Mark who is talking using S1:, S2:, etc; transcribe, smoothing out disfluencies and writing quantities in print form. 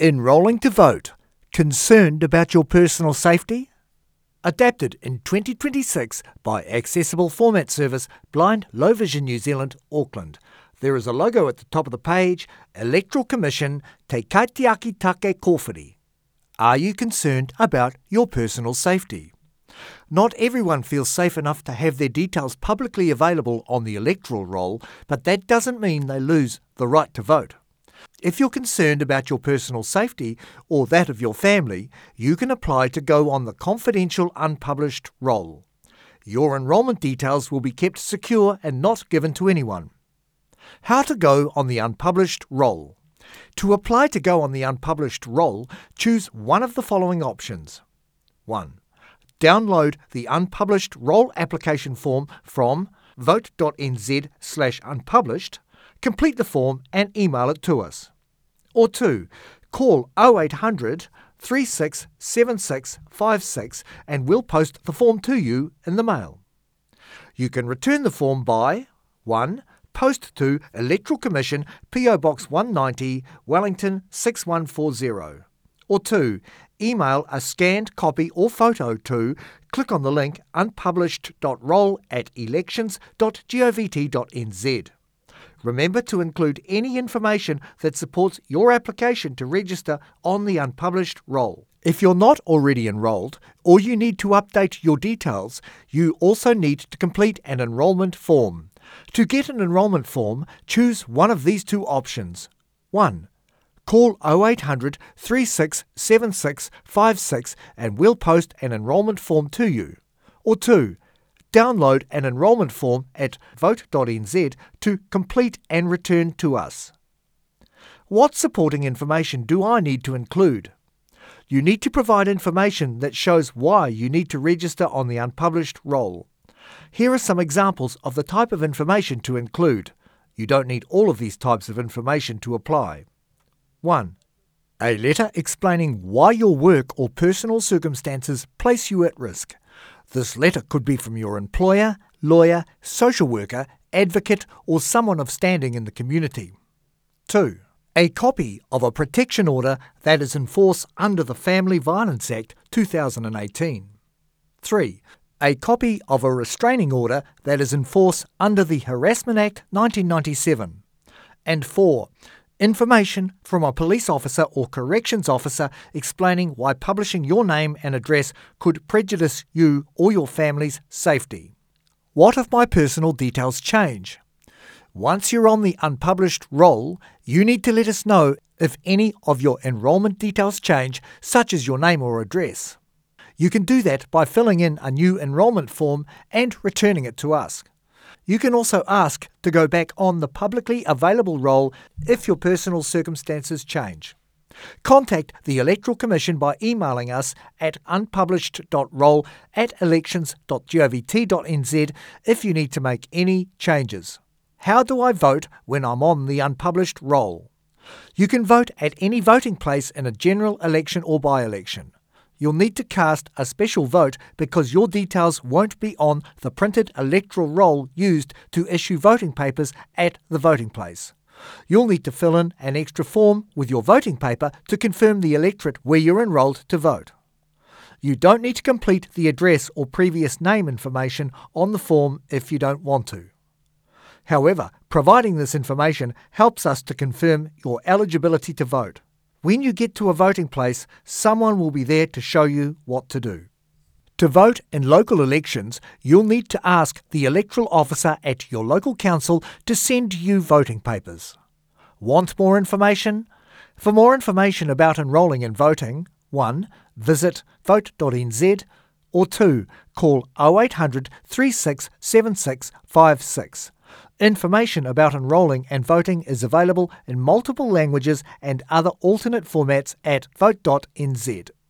S1: Enrolling to vote. Concerned about your personal safety? Adapted in 2026 by Accessible Format Service, Blind Low Vision New Zealand, Auckland. There is a logo at the top of the page, Electoral Commission Te Kaitiaki Take Kōwhiri. Are you concerned about your personal safety? Not everyone feels safe enough to have their details publicly available on the electoral roll, but that doesn't mean they lose the right to vote. If you're concerned about your personal safety or that of your family, you can apply to go on the confidential unpublished roll. Your enrolment details will be kept secure and not given to anyone. How to go on the unpublished roll. To apply to go on the unpublished roll, choose one of the following options. 1. Download the unpublished roll application form from vote.nz/unpublished, complete the form and email it to us. Or 2. Call 0800 367656 and we'll post the form to you in the mail. You can return the form by 1. Post to Electoral Commission, PO Box 190, Wellington 6140. Or 2. Email a scanned copy or photo to, click on the link unpublished.roll@elections.govt.nz. Remember to include any information that supports your application to register on the unpublished roll. If you're not already enrolled or you need to update your details, you also need to complete an enrolment form. To get an enrolment form, choose one of these two options. 1. Call 0800 367656 and we'll post an enrolment form to you. Or 2. Download an enrolment form at vote.nz to complete and return to us. What supporting information do I need to include? You need to provide information that shows why you need to register on the unpublished roll. Here are some examples of the type of information to include. You don't need all of these types of information to apply. 1. A letter explaining why your work or personal circumstances place you at risk. This letter could be from your employer, lawyer, social worker, advocate, or someone of standing in the community. 2. A copy of a protection order that is in force under the Family Violence Act 2018. 3. A copy of a restraining order that is in force under the Harassment Act 1997. And 4. Information from a police officer or corrections officer explaining why publishing your name and address could prejudice you or your family's safety. What if my personal details change? Once you're on the unpublished roll, you need to let us know if any of your enrolment details change, such as your name or address. You can do that by filling in a new enrolment form and returning it to us. You can also ask to go back on the publicly available roll if your personal circumstances change. Contact the Electoral Commission by emailing us at unpublished.roll@elections.govt.nz if you need to make any changes. How do I vote when I'm on the unpublished roll? You can vote at any voting place in a general election or by-election. You'll need to cast a special vote because your details won't be on the printed electoral roll used to issue voting papers at the voting place. You'll need to fill in an extra form with your voting paper to confirm the electorate where you're enrolled to vote. You don't need to complete the address or previous name information on the form if you don't want to. However, providing this information helps us to confirm your eligibility to vote. When you get to a voting place, someone will be there to show you what to do. To vote in local elections, you'll need to ask the electoral officer at your local council to send you voting papers. Want more information? For more information about enrolling and voting, 1. Visit vote.nz or 2. Call 0800 367656. Information about enrolling and voting is available in multiple languages and other alternate formats at vote.nz.